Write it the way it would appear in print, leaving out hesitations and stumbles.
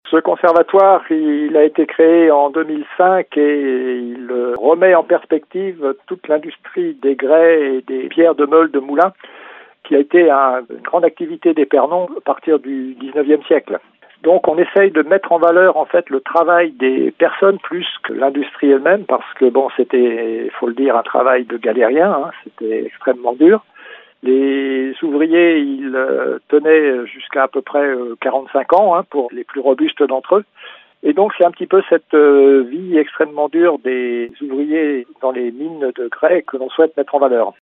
Ce conservatoire, il a été créé en 2005 et il remet en perspective toute l'industrie des grès et des pierres de meule de moulin qui a été une grande activité d'Épernon à partir du 19e siècle. Donc on essaye de mettre en valeur en fait le travail des personnes plus que l'industrie elle-même parce que c'était, il faut le dire, un travail de galérien, c'était extrêmement dur. Les ouvriers, ils tenaient jusqu'à à peu près 45 ans pour les plus robustes d'entre eux. Et donc c'est un petit peu cette vie extrêmement dure des ouvriers dans les mines de grès que l'on souhaite mettre en valeur.